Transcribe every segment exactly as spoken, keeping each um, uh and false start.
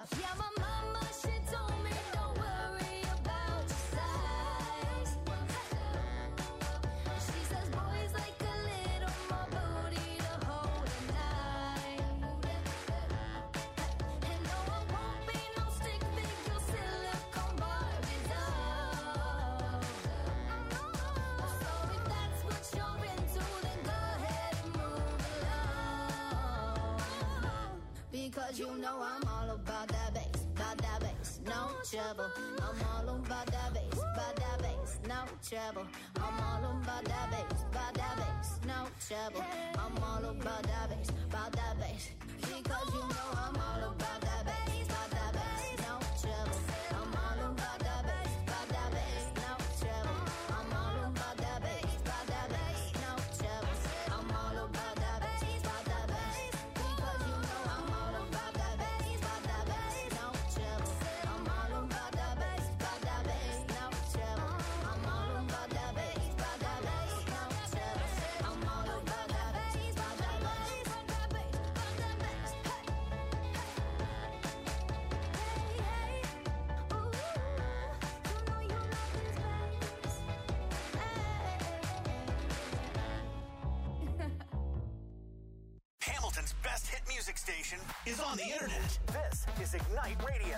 up. Yeah, my mama, she told me don't worry about your size. She says boys like a little more booty to hold at night. And no, I won't be no stick figure silicone Barbies. Oh. So if that's what you're into, then go ahead and move along. Because you know I'm all about that bass, about that bass, no trouble. I'm all about that bass, about that bass, no trouble. I'm all about that bass, about that bass, no trouble. I'm all about that bass, about that bass. Because you know I'm all about that bass, about that bass, no trouble. I'm all about that bass, about that bass, no trouble. I'm all about that bass, about that bass, no trouble. I'm all about that bass, about that bass. Because you know I'm all about that bass, about that bass, no trouble. I'm all about that bass, about that bass, no trouble. I'm all about that bass, about that bass, no trouble. I'm all about that bass, about that bass, about that bass, about that bass. Hey, hey, ooh, you know you love this bass. Hey. Hamilton's best hit music station is on the internet. This is Ignite Radio.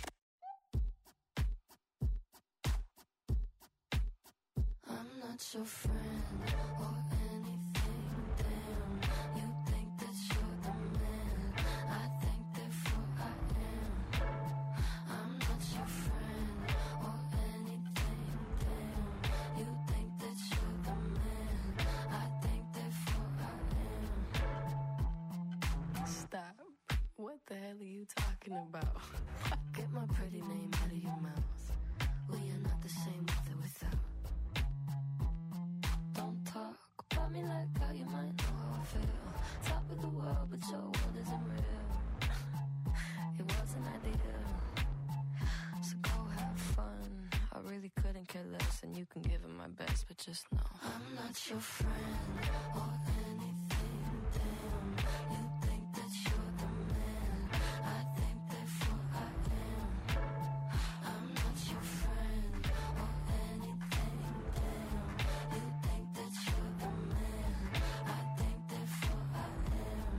I'm not your friend or anything, damn. You think that you're the man, I think therefore I am. I'm not your friend or anything, damn. You think that you're the man, I think therefore I am. Stop. What the hell are you talking about? Get my pretty name out of your mouth. We are not the same with or without. Don't talk about me like how you might know how I feel. Top of the world, but your world isn't real. It wasn't ideal. So go have fun. I really couldn't care less, and you can give it my best, but just know I'm not your friend or anything, damn. You think that you're the man, I think therefore I am. I'm not your friend or anything, damn. You think that you're the man, I think therefore I am.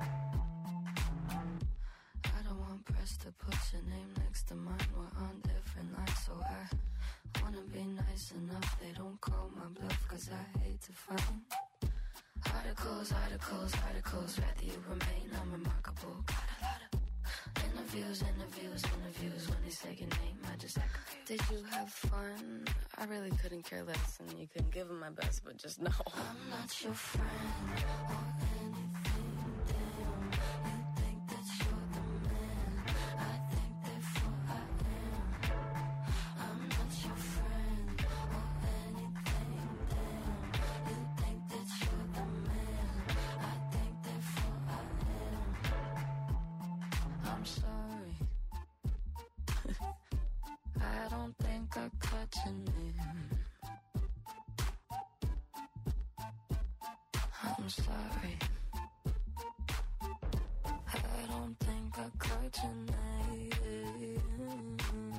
I don't want press to put your name next to mine. We're on different lines, so I wanna be nice enough. They don't call my bluff, cause I hate to find articles, articles, articles. Rather you remain unremarkable. Got a lot of interviews, interviews, interviews. When they say your name, I just aggravate. Did you have fun? I really couldn't care less, and you couldn't give them my best, but just know I'm not your friend or anything, damn. You think that you're the man, I think therefore I am. I'm not your friend or anything, damn. You think that you're the man, I think therefore I am. I'm sorry. I don't think I cut your name. I'm sorry. I don't think I cut your name.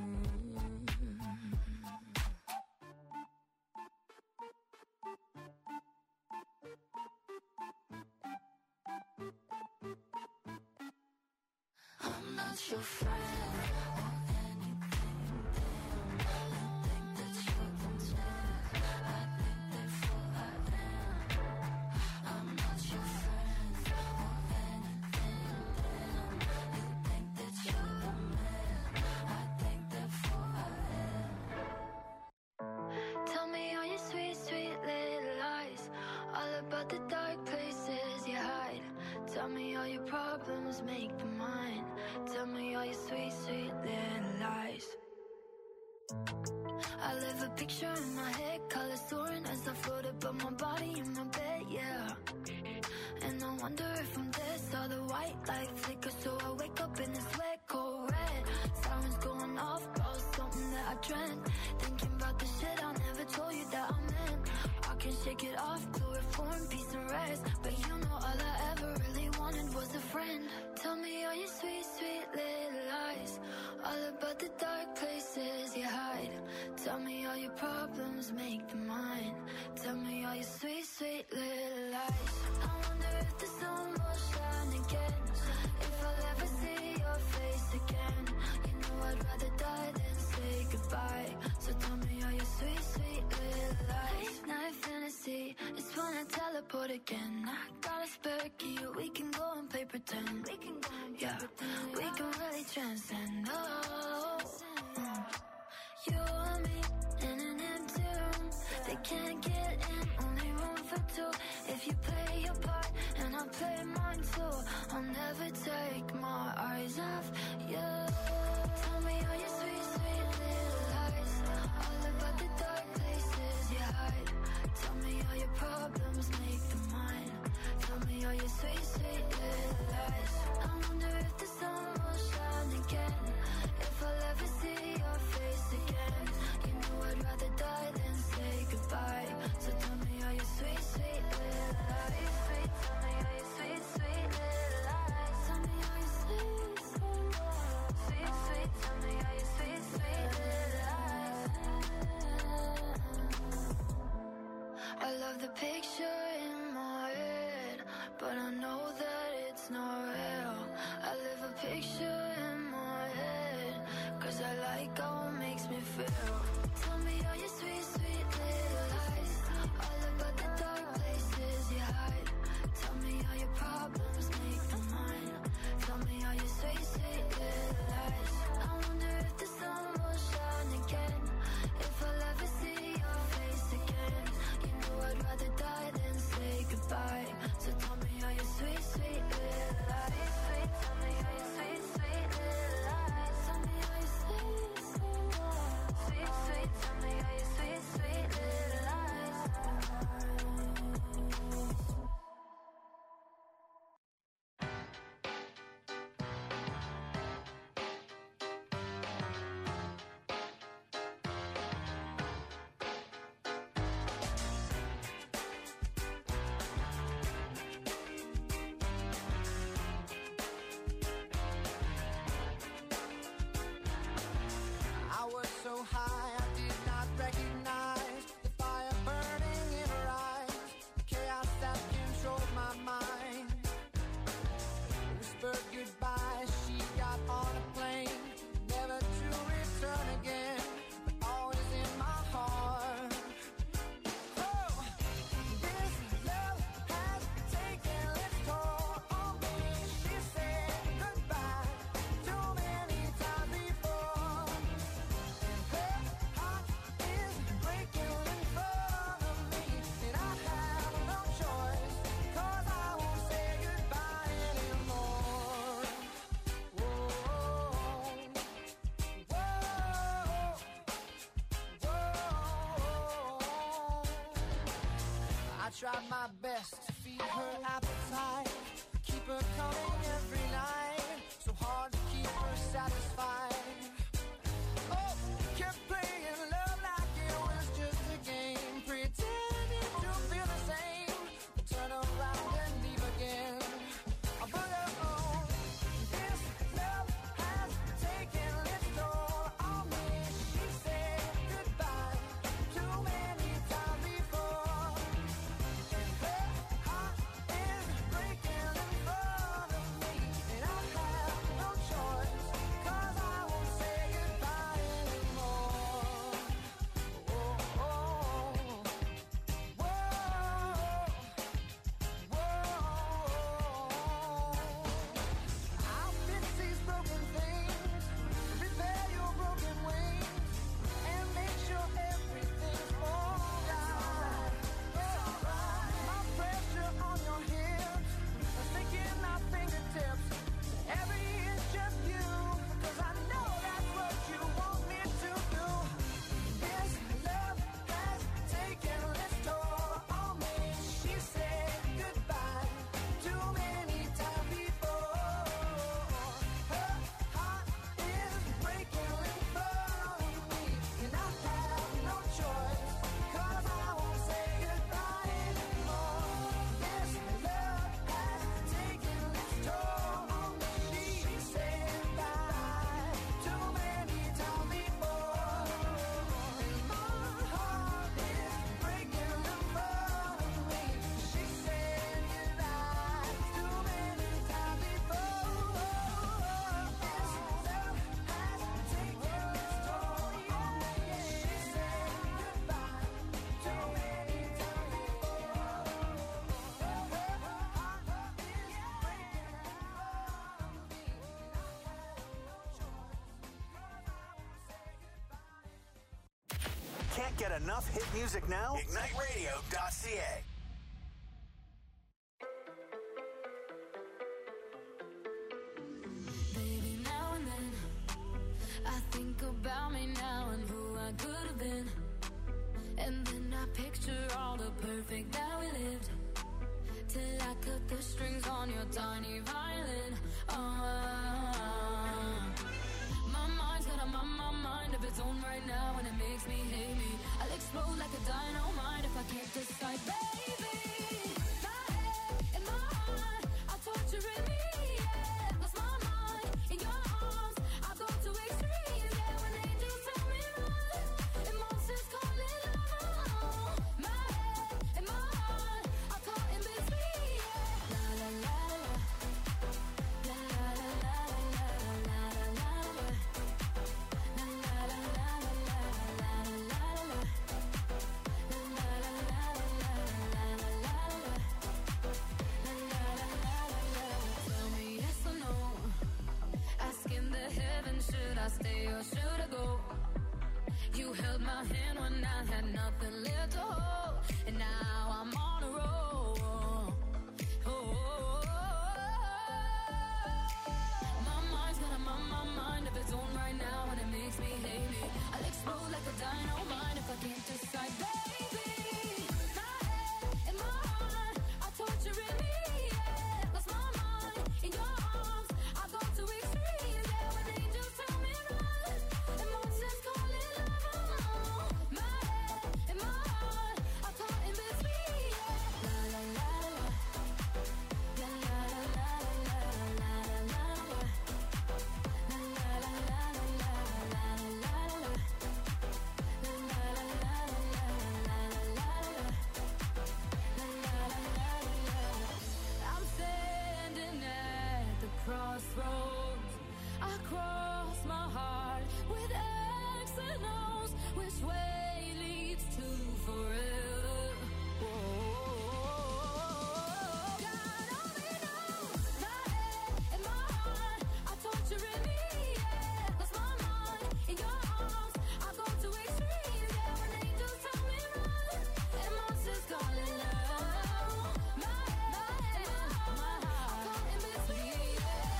I'm not your friend or anything, damn. You think that you're the man, I think therefore I am. I'm not your friend or anything, damn. You think that you're the man, I think therefore I am. Tell me all your sweet, sweet little lies, all about the dark places you hide. Tell me all your problems, make them mine. Tell me all your sweet, sweet little lies. I live a picture in my head, colors soaring as I float above my body in my bed, yeah. And I wonder if I'm dead, saw the white light flicker, so I wake up in this wet, cold red. Sirens going off, call something that I dreamt. Thinking about the shit I never told you that I meant. I can shake it off, chloroform, peace and rest. But you know all I ever really wanted was a friend. Tell me all your sweet, sweet little lies. teleport again. I got a spare key, we can go and play pretend. We can go and yeah, pretend. We can really transcend. Oh, mm. You and me in an empty room. They can't get in, only room for two. If you play your part and I play mine too, I'll never take my eyes off you. Tell me all your sweet, sweet little lies, all about the dark places you hide. Tell me all your problems, make them mine. Tell me all your sweet, sweet little lies. I wonder if the sun will shine again, if I'll ever see your face again. You know I'd rather die than say goodbye. So tell me all your sweet, sweet little lies. Sweet, tell me all your sweet, sweet little lies. Tell me all your sweet, sweet, sweet, sweet. Tell me all your sweet, sweet little lies. I love the picture in my head, but I know that it's not real. I live a picture in my head, cause I like how it makes me feel. Tell me all your sweet, sweet little lies, all about the dark places you hide. Tell me all your problems, make them mine. Tell me all your sweet, sweet little lies. I wonder if the sun will shine again, if I'll ever see your face again. You know I'd rather die than say goodbye. So tell me all your sweet, sweet little lies. Sweet, tell me all your sweet, sweet little lies. Tell me all your sweet, sweet, sweet, sweet. Tell me all your sweet, sweet little lies. I was so high, I did not recognize the fire burning in her eyes, the chaos that controlled my mind. Whispered goodbye, she got on a plane, never to return again, but always in my heart. Oh, this love has taken its toll on me. She said goodbye too many times before. Her heart is breaking in front of me, and I have no choice, 'cause I won't say goodbye anymore. Whoa, whoa, whoa. I tried my best to feed her appetite, keep her coming every night, so hard to keep her satisfied. Oh, kept playing love like it was just a game, pretending to feel the same, but turn around and leave again. I put her on. This love has taken its toll on me. She said goodbye too many times before. Her heart is breaking in front of me, and I have no choice, get enough hit music now? ignite radio dot c a. Baby, now and then I think about me now and who I could have been. And then I picture all the perfect that we lived, till I cut the strings on your tiny violin. Uh, my mind's got a my, my mind of its own right now, and it makes me hate me. I'll explode like a dynamite if I can't decide, baby. My head and my heart are torturing me. Yeah, lost my mind in your arms. I go to extremes. Yeah, when angels tell me run, and monsters call it love. My head and my heart are caught in between. Yeah, la la la la, la la la la la la la la, la la la la la la la la. Tell me yes or no. Asking the heavens, should I stay or should I go? You held my hand when I had nothing left to hold, and now I'm on a roll. Oh, my mind's got a my, my mind of its own right now, and it makes me hate me. I'll explode like a dynamite if I can't decide, baby. My head and my heart are torturing me. Yeah, lost my mind in your arms. I go to extremes. Yeah, when angels tell me run, and monsters call it love. My head and my heart are caught in between. Yeah, la la la la, la la la la la la la la, la la la la la la la la. I'm standing at the crossroads. I cross my heart with X and O's. Which way leads to forever? Whoa. God only knows. My head and my heart are torturing me. Yeah, lost my mind in your arms. I go to extremes. Yeah, when angels tell me run, and monsters call it love. My head, my head, my heart are caught in between.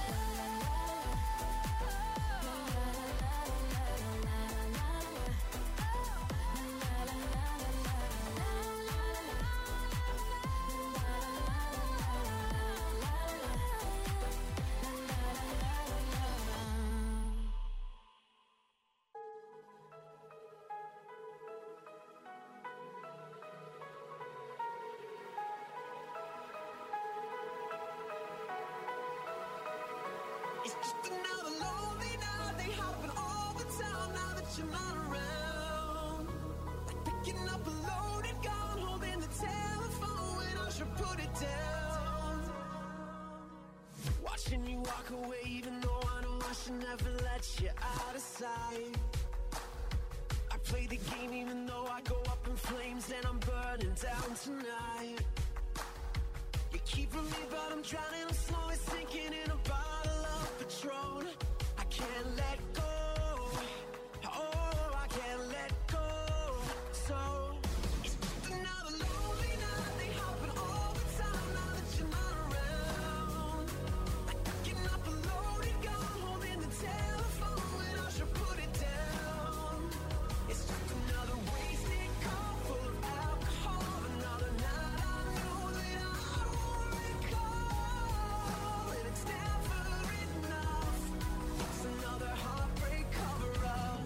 It's just another lonely night. They happen all the time now that you're not around. Like picking up a loaded gun, holding the telephone when I should put it down. Watching you walk away, even though I know I should never let you out of sight. I play the game even though I go up in flames and I'm burning down tonight. You're keeping me, but I'm drowning. I'm slowly sinking in a bottle of Patron. I can't let go. Oh, I can't let go. So it's just another lonely night. They happen all the time now that you're not around. Like picking up a loaded gun, holding the telephone when I should put it down. It's just another wasted cup full of alcohol. Another night I know that I won't recall, and it's never enough. It's another heartbreak cover-up.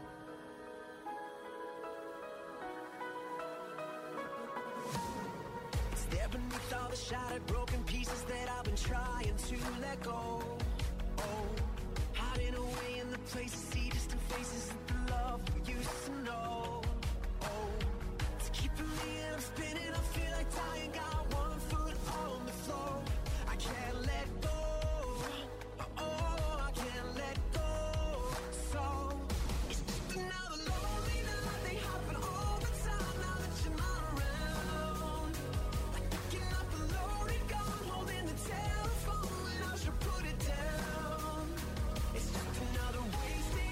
It's there beneath all the shattered, broken pieces that I've been trying to let go. Oh, hiding away in the places, see distant faces of the love we used to know. Oh, it's keeping me and I'm spinning. I feel like dying, got one foot on the floor. I can't let go. Oh, I can't let go. So it's just another lonely night. They happen all the time now that you're not around. Like picking up a loaded gun, holding the telephone when I should put it down. It's just another wasted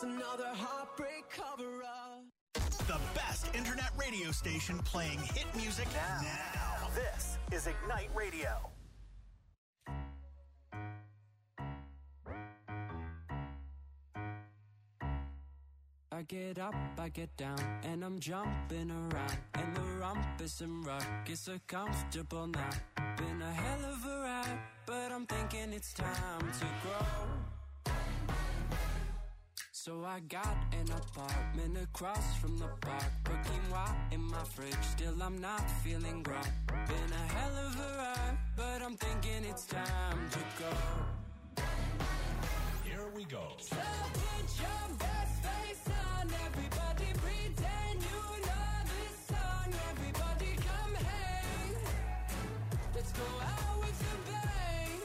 just another heartbreak cover-up. The best internet radio station playing hit music now. now. This is Ignite Radio. I get up, I get down, and I'm jumping around. And the rumpus and ruckus are comfortable now. Been a hell of a ride, but I'm thinking it's time to grow. So I got an apartment across from the park. Put quinoa in my fridge, still I'm not feeling right. Been a hell of a ride, but I'm thinking it's time to go. Here we go. So put your best face on, everybody pretend you know this song. Everybody come hang, let's go out with a bang.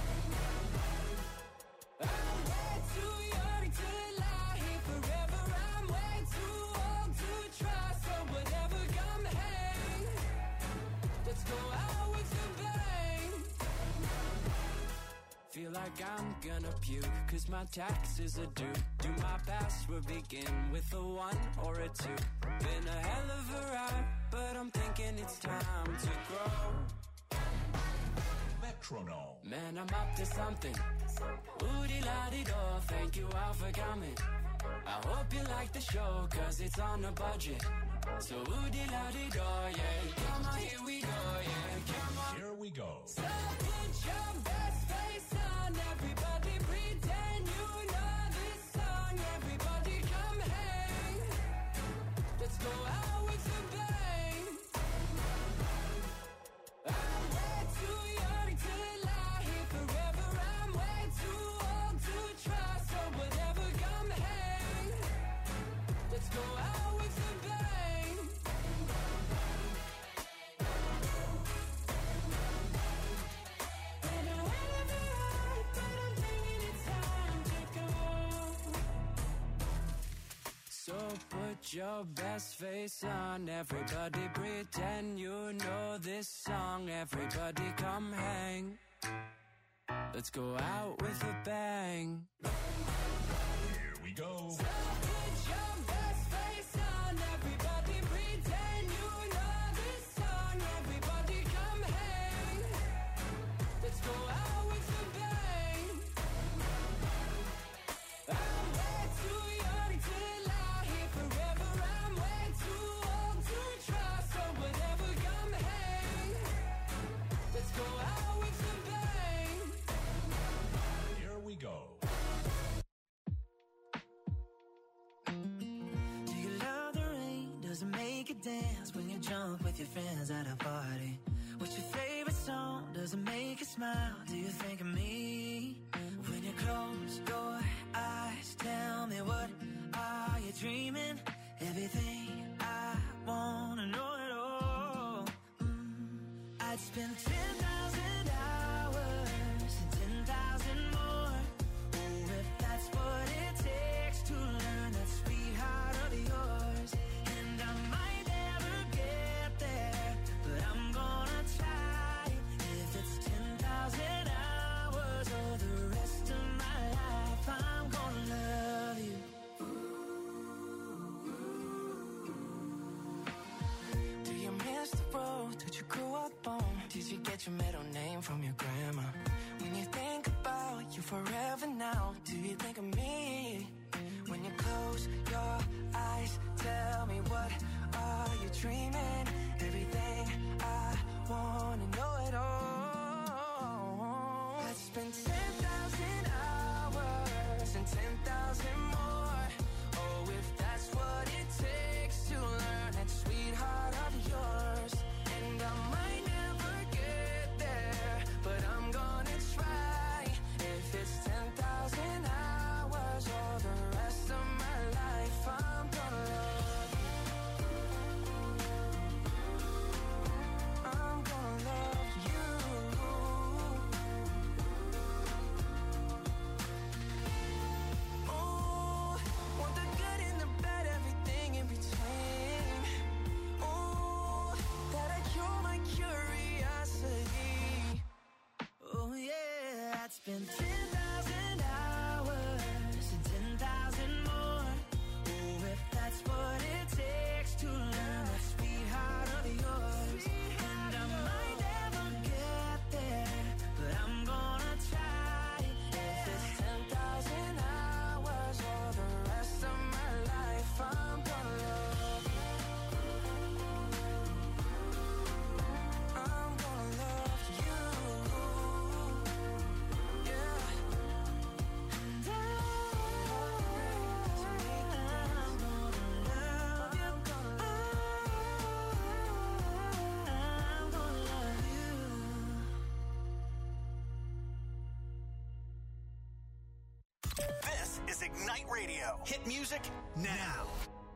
I'm way too young to lie here forever. I'm way too old to try, so whatever, come hang, let's go out with a bang. Feel like I'm gonna puke, cause my taxes are due. Do my password begin with a one or a two? Been a hell of a ride, but I'm thinking it's time to grow. Metronome. Man, I'm up to something. Oodie-la-dee-do, thank you all for coming. I hope you like the show, cause it's on a budget. So oodie-la-dee-do, yeah. Come on, here we go, yeah. Come on. Here we go. So put your best face on, everybody pretend you know this song. Everybody come hang, let's go out with a bang. I'm way too young to lie here forever. I'm way too old to try, so whatever, come hang, let's go out with a bang. Been a hell of a ride, but I'm thinking it's time to go. So put your best face on, everybody pretend you know this song. Everybody come hang, let's go out with a bang. Here we go. So put your best face on, everybody pretend you know this song. Everybody come hang, let's go out with a bang. I'm way too young to lie here forever. I'm way too old to try, so whatever, come hang, let's go out with a bang. Here we go. Do you love the rain? Does it make you dance when you jump with your friends at a party? What's your favorite song? Does it make you smile? Do you think of me? When you close your eyes, tell me, what are you dreaming? Everything I wanna know it all. Mm, I'd spend ten thousand hours and ten thousand more. Oh, if that's what it takes to learn that sweetheart of yours. And I might never get there, but I'm gonna try. If it's ten thousand hours or the rest of my life, I'm gonna love you. Do you miss the road that you grew up on? Did you get your middle name from your grandma? When you think about you forever now, do you think of me? When you close your eyes, tell me, what are you dreaming? Everything I wanna know it all. I'd spend ten thousand hours and ten thousand more. Oh, if that's what it takes to learn that sweetheart of yours. And I might never get there, but I'm gonna try. If it's ten thousand hours or the rest of my life, I'm gonna love you. I'm gonna love you. Ooh, want the good and the bad, everything in between. Ooh, that'll cure my curiosity. Oh yeah, I'd spend ten thousand hours and ten thousand more. Ignite Radio. Hit music now.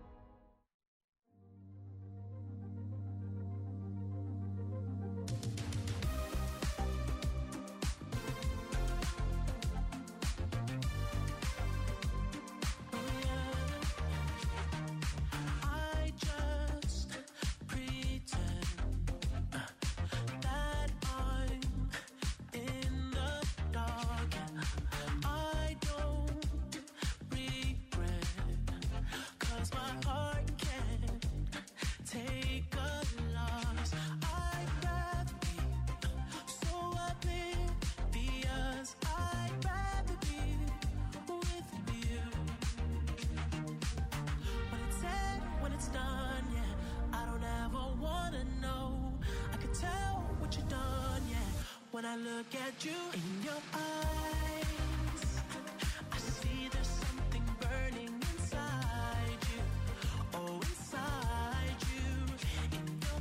When I look at you in your eyes, I see there's something burning inside you. Oh, inside you, in your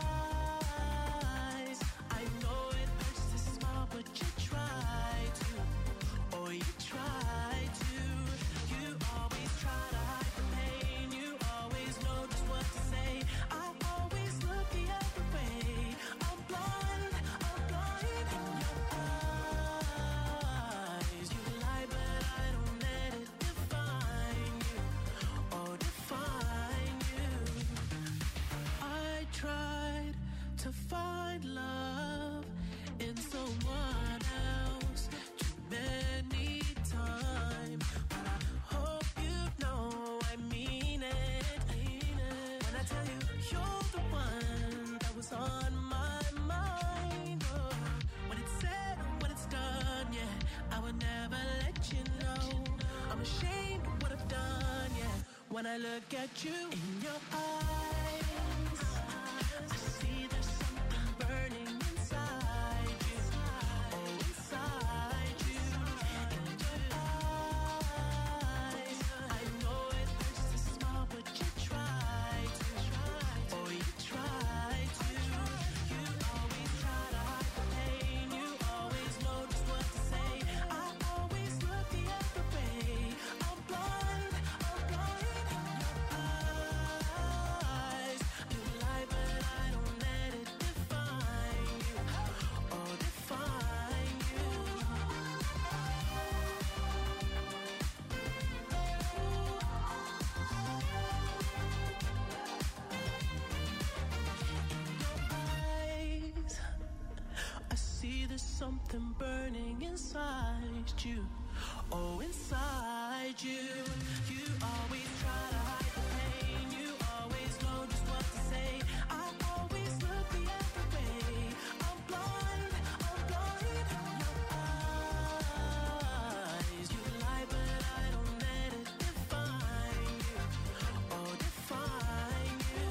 eyes. I know it hurts to smile, but you try to. Oh, you try to. You always try to hide the pain. You always know just what to say. I always look the other way. I'm blind, I'm blind. To find love in someone else too many times, but I hope you know I mean it, mean it. When I tell you you're the one that was on my mind, oh. When it's said and when it's done, yeah, I would never let you know. I'm ashamed of what I've done, yeah. When I look at you in your eyes, something burning inside you. Oh, inside you. You always try to hide the pain. You always know just what to say. I always look the other way. I'm blind, I'm blind. Your eyes, you lie, but I don't let it define you. Oh, define you.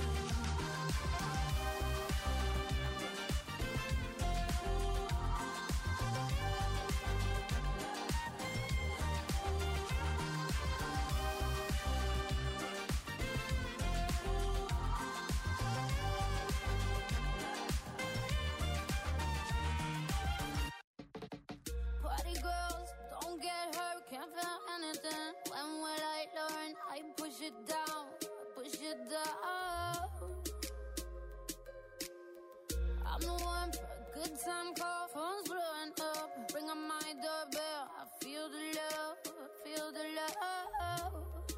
it down, push it down. I'm the one for a good time call, phone's blowing up. Bring on my doorbell, I feel the love, I feel the love.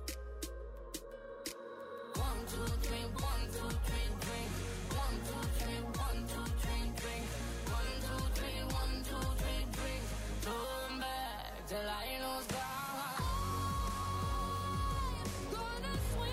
One, two, three, one, two, three, drink. One, two, three, one, two, three, drink. One, two, three, one, two, three, drink. Turn back till I lose God. Gonna swim.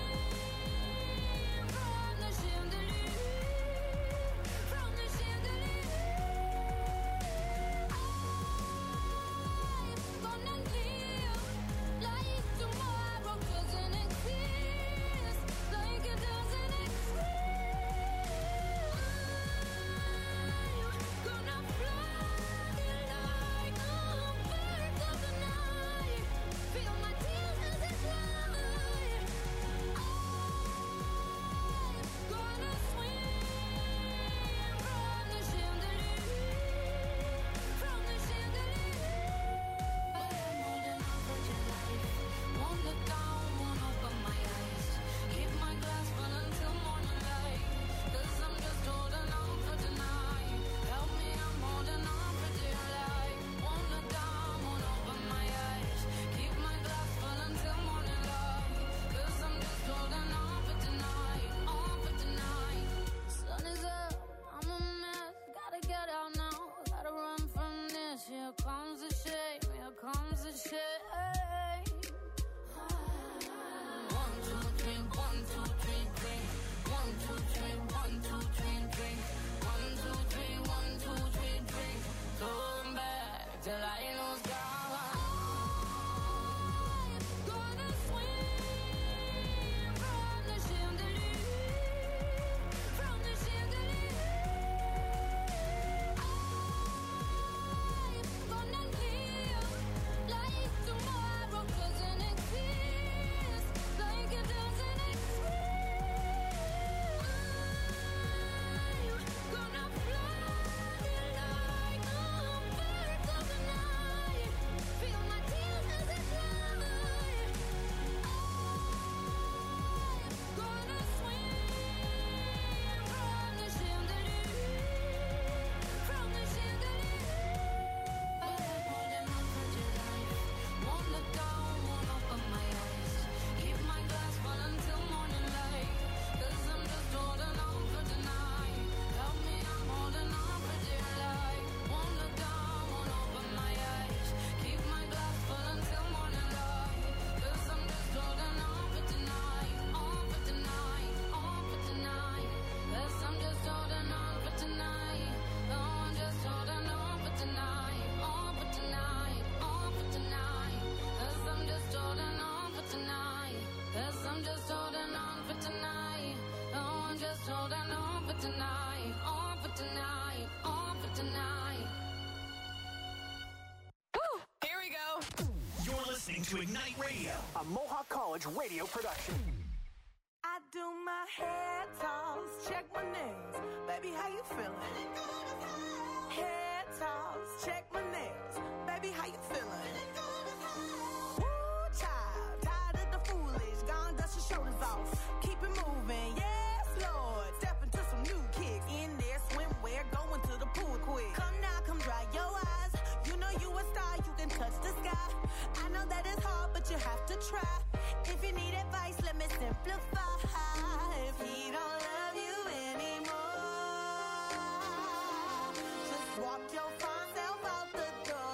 College radio production. I do my hair toss, check my nails. Baby, how you feeling? Hair toss, check my nails. Baby, how you feeling? Woo, child, tired of the foolish. Gone, dust your shoulders off. Keep it moving, yes, Lord. Step into some new kicks. In there, swimwear, going to the pool quick. Come now, come dry your eyes. You know you a star, you can touch the sky. I know that it's hard, but you have to try. If you need advice, let me simplify. If he don't love you anymore, just walk your fine self out the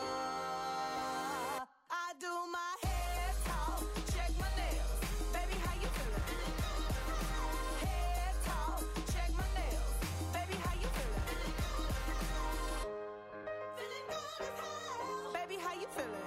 door. I do my hair talk, check my nails. Baby, how you feeling? Hair talk, check my nails. Baby, how you feeling? Feeling good as hell. Baby, how you feeling?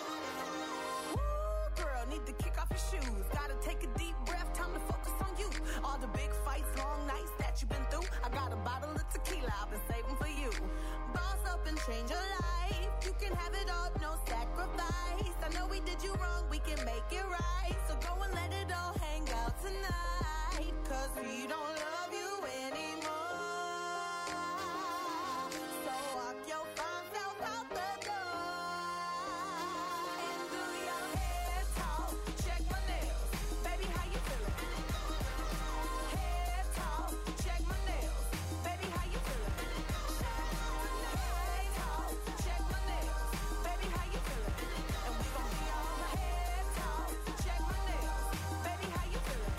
Woo, girl, need to kick off your shoes. Gotta take a deep breath, time to focus on you. All the big fights, long nights that you've been through. I got a bottle of tequila I've been saving for you. Boss up and change your life. You can have it all, no sacrifice. I know we did you wrong, we can make it right. So go and let it all hang out tonight. Cause we don't love you anymore. So walk your fine self out the door. And do your hair talk, check my nails. Baby, how you feeling? Hair talk, check my nails. Baby, how you feeling? Hair talk, check my nails. Baby, how you feeling? And we gon' be all hair talk, check my nails. Baby, how you feeling?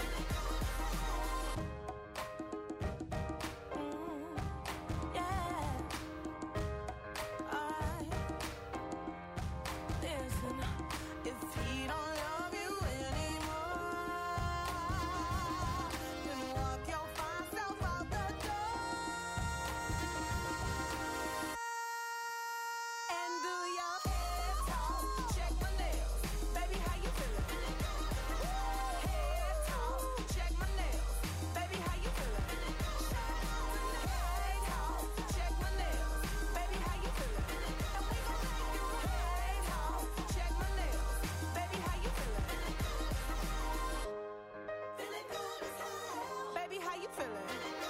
Mm, yeah. Alright. Listen, if he don't love you anymore, then walk your fine self out the door. And do your hair talk, check my nails. Baby, how you feeling? Hair talk, check my nails. Baby, how you feeling? Hair talk, check my nails. Baby, how you feeling? And we gon' make you hair talk, check my nails. Baby, how you feeling? Feeling good as hell. Baby, how you feeling?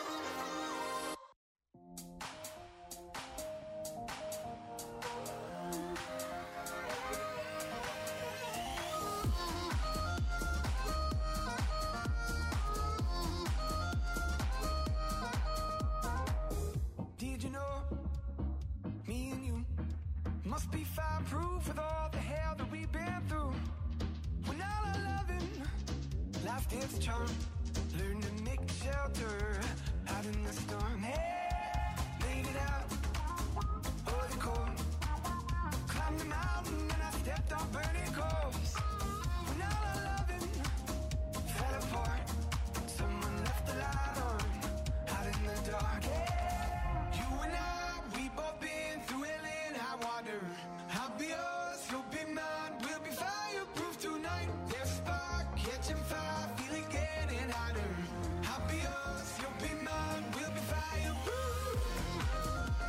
Did you know me and you must be fireproof with all the hell that we've been through? When all our loving, life takes a charm. Learn to make shelter out in the storm. Hey, made it out, oh the cold. Climbed the mountain and I stepped on burning coals. When all our loving fell apart, someone left the light on out in the dark. You and I, we both been through hell and high water. I'll be yours, you'll be mine. We'll be fireproof tonight. There's a spark, catching fire, feeling getting hotter. I'll be yours, you'll be mine. We'll be fireproof.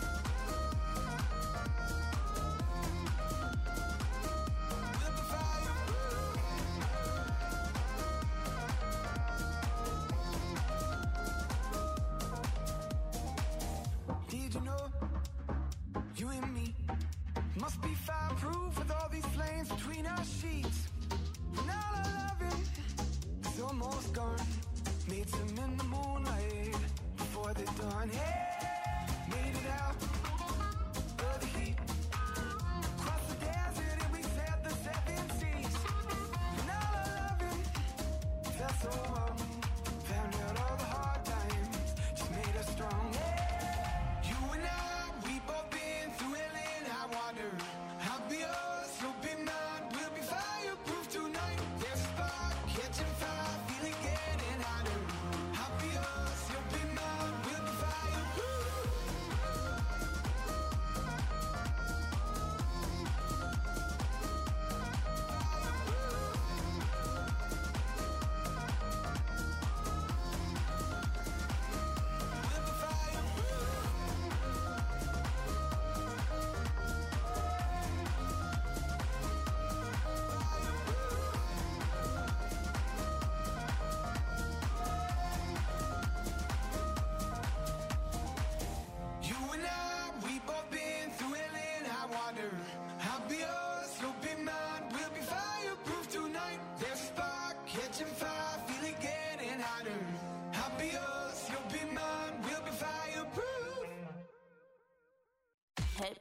We'll be fireproof.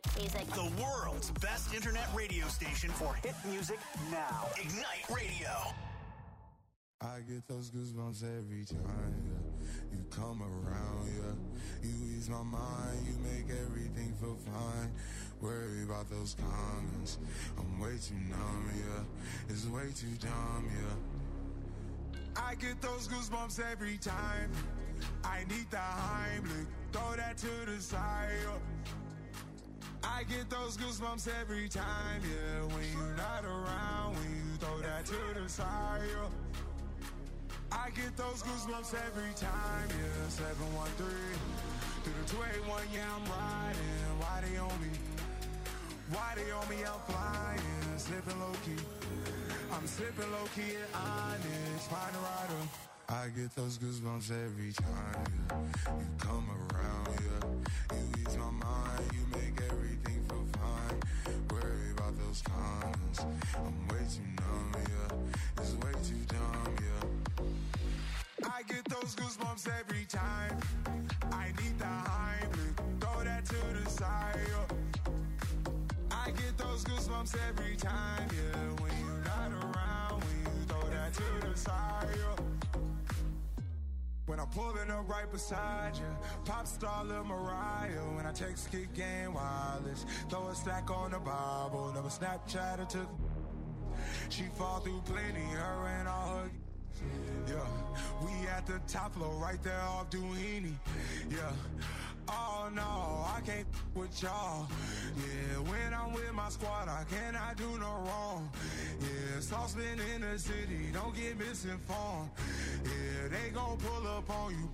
music. The world's best internet radio station for hit music now. Ignite Radio. I get those goosebumps every time, yeah. You come around, yeah. You ease my mind, you make everything feel fine. Worry about those comments, I'm way too numb, yeah. It's way too dumb, yeah. I get those goosebumps every time. I need the Heimlich, throw that to the side, yeah. I get those goosebumps every time, yeah. When you're not around, when you throw that to the side, yeah. I get those goosebumps every time, yeah. seven one three through the two eight one, yeah, I'm riding. Why they on me? Why they on me? I'm flying, slipping low key. I'm slipping low key at Onyx, find a rider. I get those goosebumps every time, yeah. You come around, yeah. You ease my mind, you make everything feel fine. Worry about those comments, I'm way too numb, yeah. It's way too dumb, yeah. I get those goosebumps every time. I need the Heimlich, throw that to the side, yeah. I get those goosebumps every time, yeah. When you're not around, when you throw that to the side, yeah. When I'm pulling up right beside you, pop star Lil Mariah. When I text kick game wireless, throw a stack on the Bible. Never Snapchat or took. She fall through plenty, her and all her. Yeah, we at the top floor, right there off Duini. Yeah. Oh no, I can't with y'all. Yeah, when I'm with my squad, I cannot do no wrong. Yeah, saucepan in the city, don't get misinformed. Yeah, they gon' pull up on you.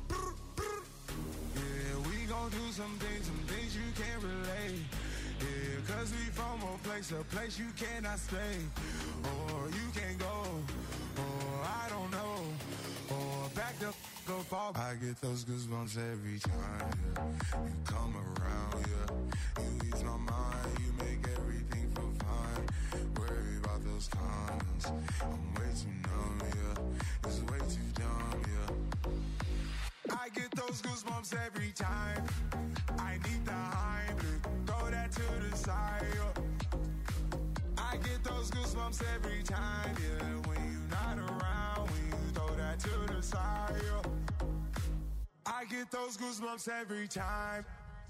Yeah, we gon' do some things, some things you can't relate. Yeah, cause we from a place, a place you cannot stay. Or you can't go, or I don't know. Or back the go fall. I get those goosebumps every time, yeah. You come around, yeah. You ease my mind, you make everything feel fine. Worry about those comments, I'm way too numb, yeah. It's way too dumb, yeah. I get those goosebumps every time. I need the Heimlich, throw that to the side, yeah. I get those goosebumps every time, yeah. When you're not around, when you throw that to the side, yeah. I get those goosebumps every time.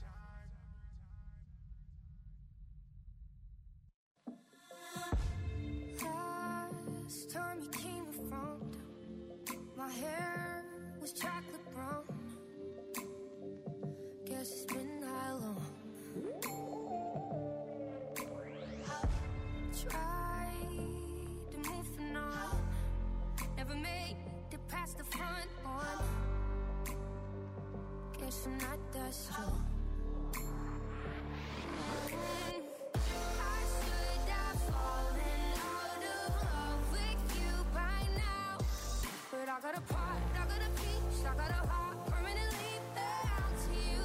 Last time you came around, my hair was chocolate brown. Guess it's been that long. Tried to move on, never made it past the front one. Guess I'm not that strong. Mm, I should have fallen out of love with you by now, but I got a part, I got a piece, I got a heart permanently bound to you.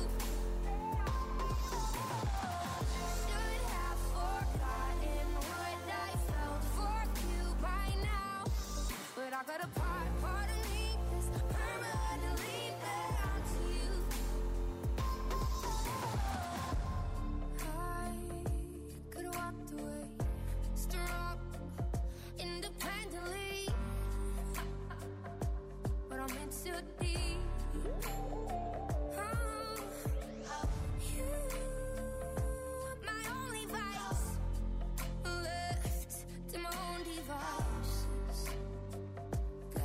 Should have forgotten what I felt for you by now, but I got a part, part of me is permanently bound to you. I could have walked away, strong, independently, but I'm in too deep. Oh, you, my only vice, left to my own devices.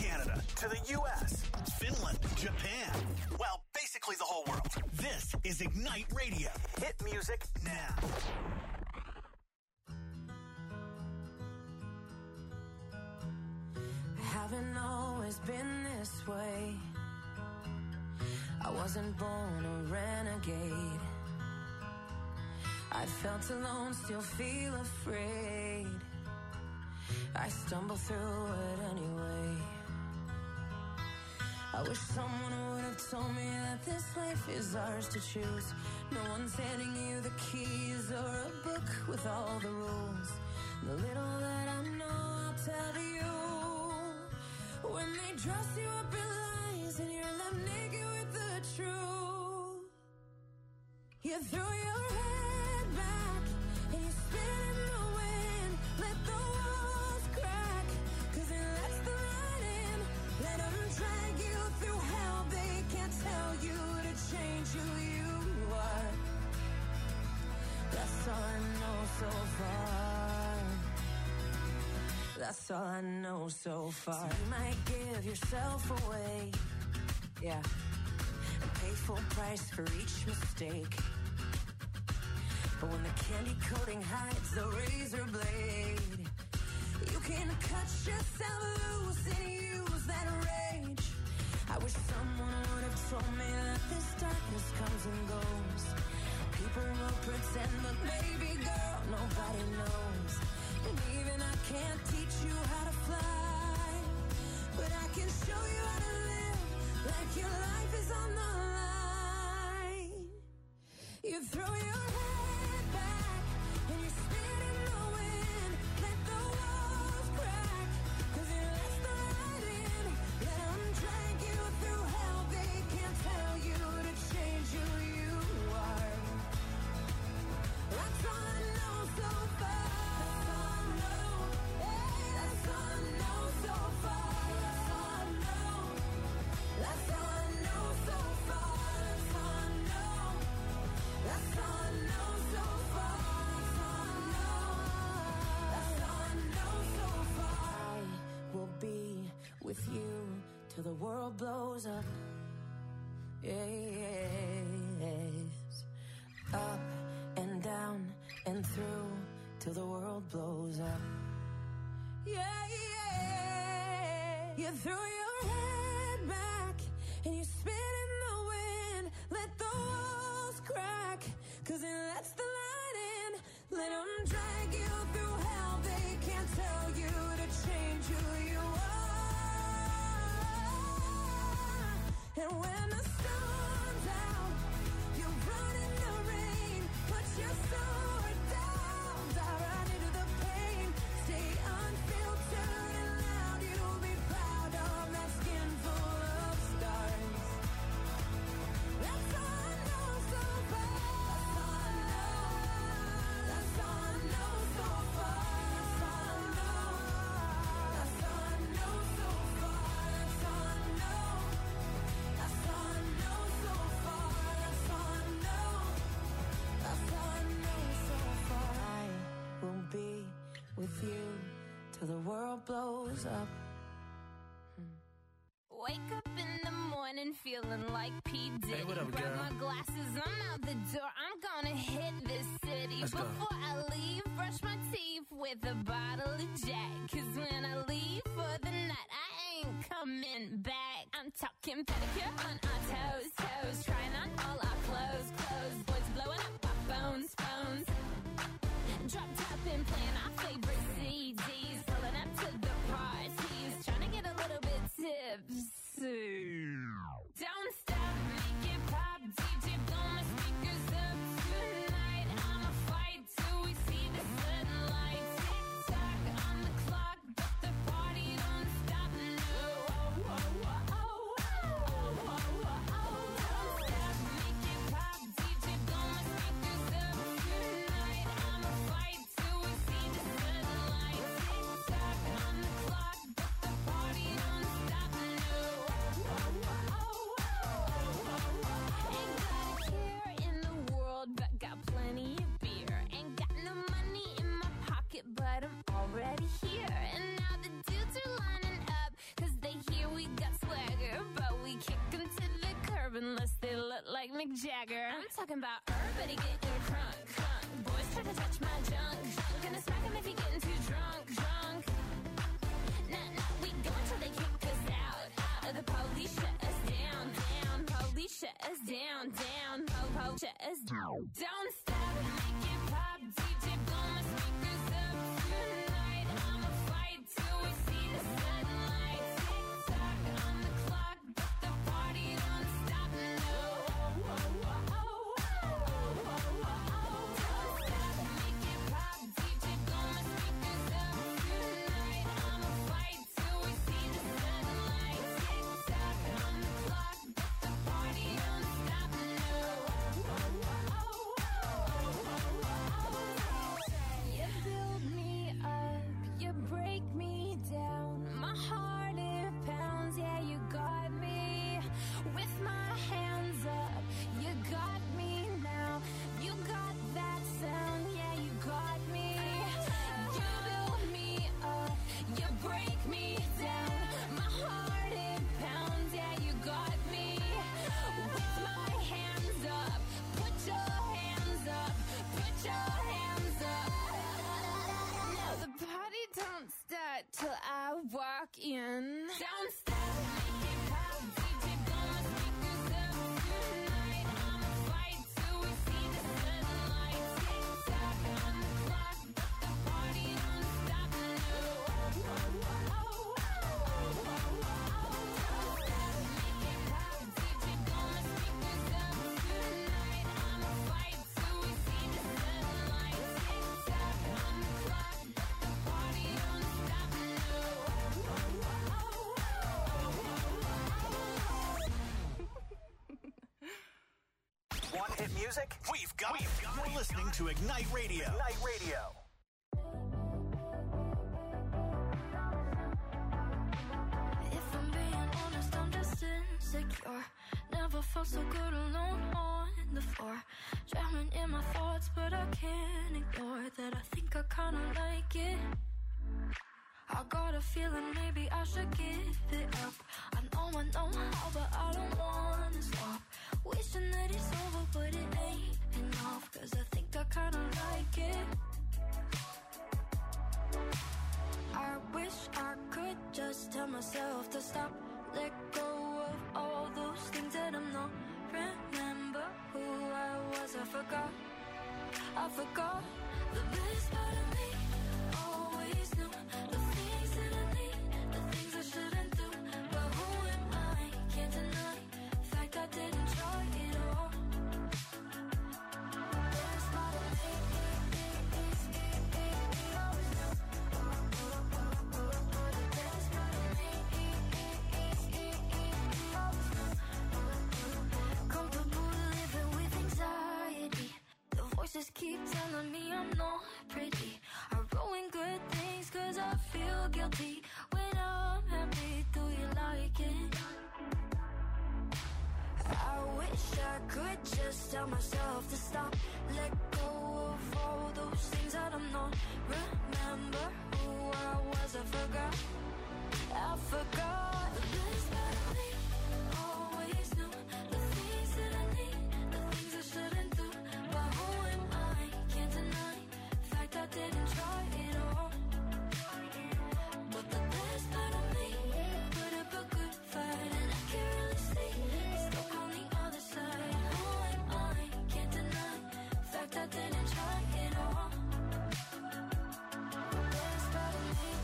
Canada to the U S, Finland, Japan. Well, basically the whole world. This is Ignite Radio. Hit music now. Haven't always been this way. I wasn't born a renegade. I felt alone, still feel afraid. I stumble through it anyway. I wish someone would have told me that this life is ours to choose. No one's handing you the keys or a book with all the rules. The little that I know, I'll tell you. When they dress you up in lies and you're left naked with the truth, you throw your head back and you spin in the wind. Let the walls crack, cause it lets the light in. Let them drag you through hell. They can't tell you to change who you are. That's all I know so far. That's all I know so far. So you might give yourself away, yeah, and pay full price for each mistake. But when the candy coating hides the razor blade, you can cut yourself loose and use that rage. I wish someone would have told me that this darkness comes and goes. People will pretend, but baby girl, nobody knows. And even I can't teach you how to fly, but I can show you how to live like your life is on the line. You throw your head back and you spin in the wind. Let the walls crack, cause it lets the light in. Let them drag you through hell. They can't tell you to change who you are. That's all I know so far. With you till the world blows up. Yes. Up and down and through till the world blows up. Yeah, yeah. You throw your head back and you spin in the wind. Let the walls crack, cause it lets the light in. Let them drag you through hell. They can't tell you to change who you are. And when the storm's out, you run in the rain. Put your sword down, dive right into the pain. Stay unfiltered and loud. You'll be proud of that skin full of stars. That's all I know so far. That's all I know. That's all I know so far. That's all I know. That's all I know so far. That's all I know. That's all I know so far. That's all I know. That's all I know so far. I will be with you till the world blows up. Wake up in the morning feeling like P. Diddy. Hey, what up, Grab girl? my glasses, I'm out the door. I'm gonna hit this city. Let's go. Before I leave, brush my teeth with a bottle of Jack. Cause when I leave for the night, I ain't coming back. I'm talking pedicure on our toes, toes. Trying on all our clothes, clothes. Boys blowing up our phones, phones. Drop top and playing our favorite C Ds. Pulling up to the parties. Trying to get a little bit tipsy. Don't stop, make it pop. D J, blow my speakers up tonight. I'ma fight till we see the sunlight. Tick tock on the clock, but the party don't stop. No, oh, oh, oh, oh, oh, oh, oh, oh. herb unless they look like Mick Jagger. I'm talking about herb, but he getting crunk, crunk. Boys try to touch my junk, junk. Gonna smack him if he getting too drunk, drunk. Nah, nah, we go until they kick us out, out. Or the police shut us down, down. Police shut us down, down. Po, po, shut us down. Don't stop, make it pop. D J blow my speakers up tonight. I'ma fight till we see the sunlight. Tick tock on the clock, but the party don't stop. No. Don't stop, make it pop. D J blow my speakers up tonight. I'ma fight till we see the sunlight. Tick tock on the clock, but the party don't stop. No. You build me up, you break me down. My heart it pounds, yeah, you got me. With my hands up, you got me now. You got that sound, yeah, you got me. You build me up, you break me down. My heart it pounds, yeah, you got me. With my hands up, put your hands up, put your hands up. Now the party don't start till I walk in. Don't stop, make it pop. D J blow my speakers up tonight. I'ma fight till we see the sunlight. Tick tock on the clock, but the party don't stop. No. Don't stop, make it pop. D J blow my speakers up tonight. I'ma fight till we see the sunlight. Tick tock on the clock, but the party don't stop. No. Want hit music? We've got it. You're listening to Ignite Radio. Ignite Radio. If I'm being honest, I'm just insecure. Never felt so good alone on the floor. Drowning in my thoughts, but I can't ignore that I think I kinda like it. I got a feeling maybe I should give it up. I know I know how, but I don't wanna stop. Wishing that it's over, but it ain't enough. Cause I think I kinda like it. I wish I could just tell myself to stop. Let go of all those things that I'm not. Remember who I was, I forgot. I forgot the best part of me. Always knew the things that I need, the things I shouldn't do. But who am I? Can't deny the fact I didn't try it all. The best part of me. Comfortable living with anxiety. The voices keep telling me I'm not pretty. I ruin good things cause I feel guilty. When I'm happy, do you like it? I wish I could just tell myself to stop. Let go of all those things that I'm not. Remember who I was, I forgot. I forgot the best part of me. Always knew the things that I need, the things I shouldn't do. But who am I? Can't deny the fact I didn't try it all. But the best part of me put up a good fight, and I can really see it's stuck on the other side. Who am I? Can't deny the fact I didn't try it all. The best part of me.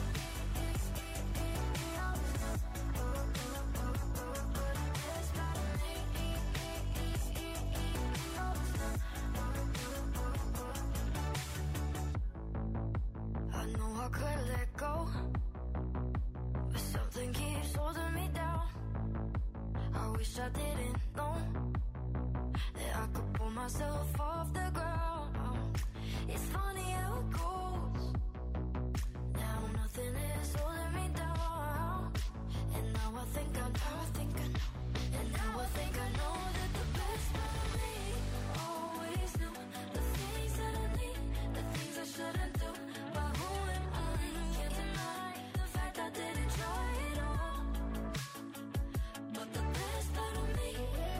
I know I could let go, but something keeps holding me down. I wish I didn't know that I could pull myself off the ground. It's funny how it goes. Now nothing is holding me down. And now I think I know, I think I know. And now I think I know that the best part of me always knew the things that I need, the things I shouldn't do. But who am I? Can't deny the fact I didn't try it all. But the best part of me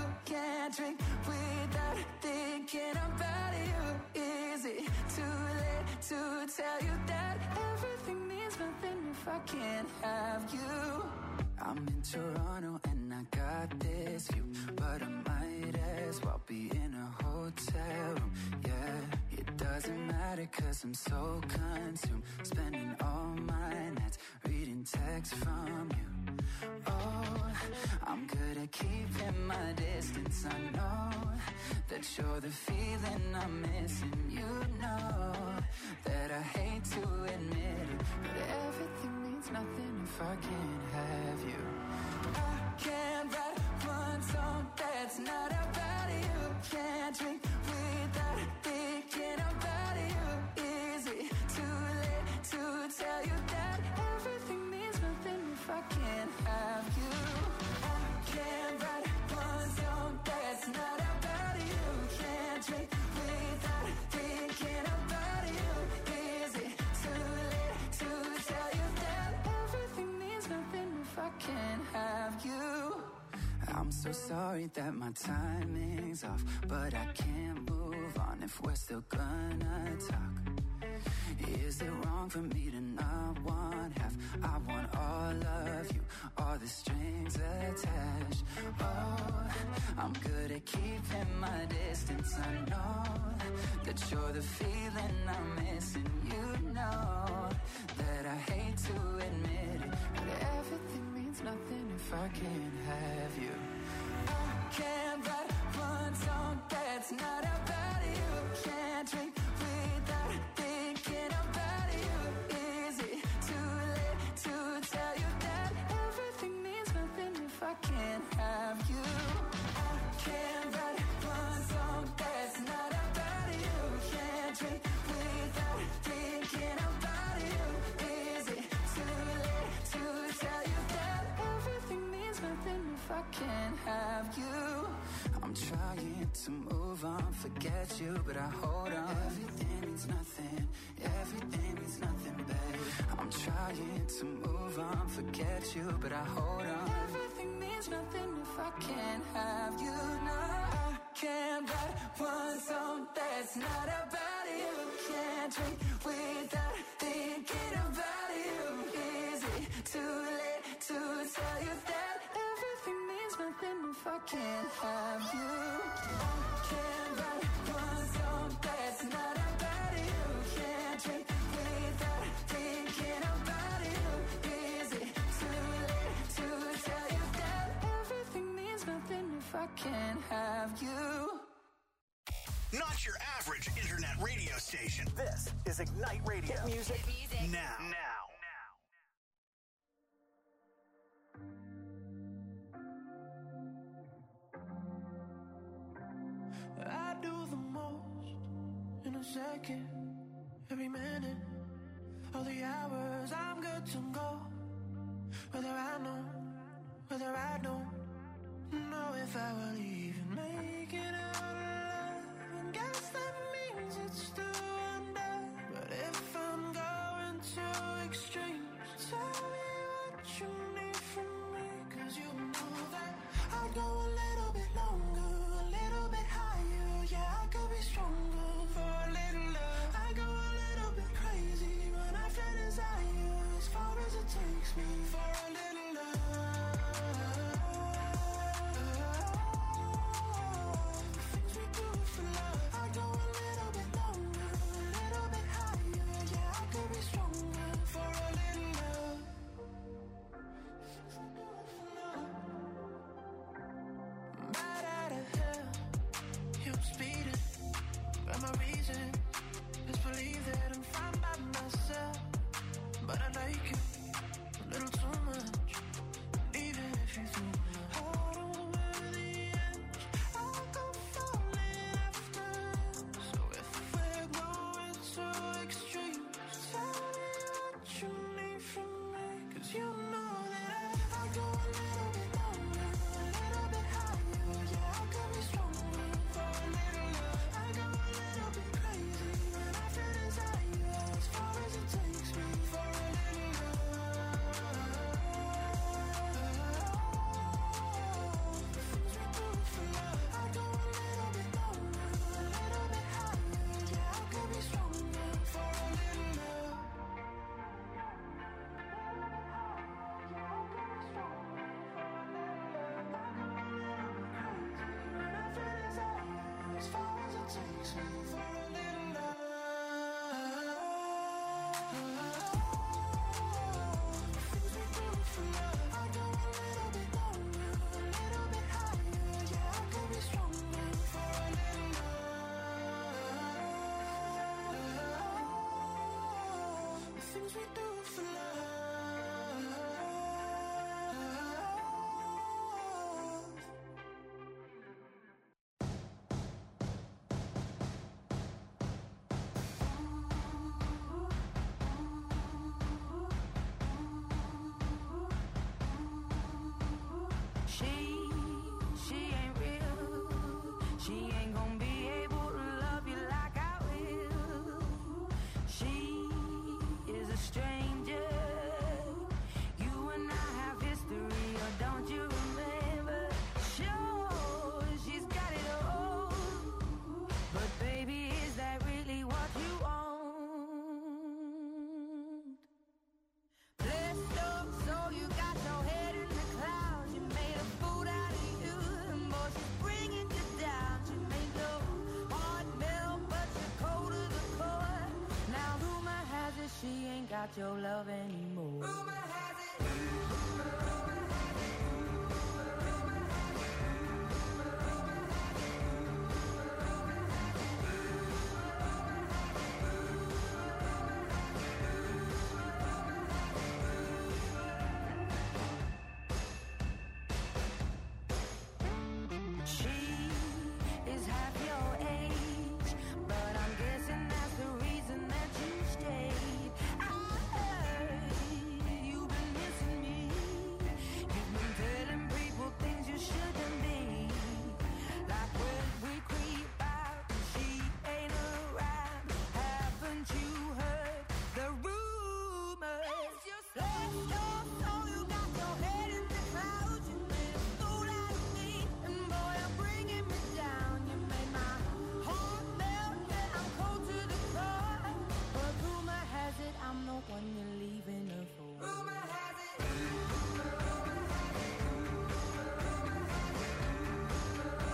Can't drink without thinking about you. Is it too late to tell you that everything means nothing if I can't have you? I'm in Toronto and I got this view, but I might as well be in a hotel room. Yeah, it doesn't matter cause I'm so consumed, spending all my nights reading texts from you. Oh, I'm good at keeping my distance. I know that you're the feeling I'm missing. You know that I hate to admit it, but everything means nothing if I can't have you. I can't write one song that's not about you. Can't drink without thinking about you. Is it too late to tell you that everything means nothing if I can't have you? I can't write one song that's not about you. Can't drink without thinking about you. Is it too late to tell you that everything means nothing if I can't have you? I'm so sorry that my timing's off, but I can't move on if we're still gonna talk. Is it wrong for me to not want half? I want all of you, all the strings attached. Oh, I'm good at keeping my distance. I know that you're the feeling I'm missing. You know that I hate to admit it, but everything means nothing if I can't have you. I can't write one song that's not about you. Can't drink without thinking about you. Is it too late to tell you that everything means nothing if I can't have you? I can't write one song that's not about you. Can't drink without thinking about you. Is it too late to tell you that everything means nothing if I can't have you? I'm trying to move on, forget you, but I hold on. Everything means nothing, everything means nothing, babe. I'm trying to move on, forget you, but I hold on. Everything means nothing if I can't have you. No, I can't write one song that's not about you. Can't drink without thinking about you. Is it too late to tell you that everything means nothing if I can't have you? I can't write one song that's not about you. Can't drink without thinking about you. Is it too late to tell you that everything means nothing if I can't have you? Not your average internet radio station. This is Ignite Radio. Hit music, music. now. Now. I do the most in a second, every minute of the hours. I'm good to go, whether I know, whether I don't know if I will even make it out alive. And guess that means it's still undone. But if I'm going to extremes, tell me what you need from me, 'cause you know that I'd go a little bit longer, a little bit higher. Yeah, I could be stronger for a little love. I go a little bit crazy when I feel desire, as far as it takes me for a little love. The things we do for love. I go a little bit longer, a little bit higher. Yeah, I could be stronger for a little love. Right out of hell, yeah, I'm speeding, but my reason is believe that I'm fine by myself. But I like you a little too much, even if you threw my heart over the edge, I'll go falling after. So if we're going to extremes, tell me what you need from me, 'cause you know that I go a little bit longer, a little bit higher. Yeah, I could be stronger for a little love. I go a little bit crazy when I feel desire, as far as it takes me for a little love. we do for love. She, she ain't real. She ain't gonna be able to love you like I will. She is a stranger. You and I have history, or don't you remember? Sure, she's got it all. But baby, is that really what you want? Blessed up, so you got your head in the clouds. You made a fool out of you, and boy, she's bringing you down. She made your heart melt, but you're cold to the core. Now rumor has it she ain't got your love anymore. Rumor has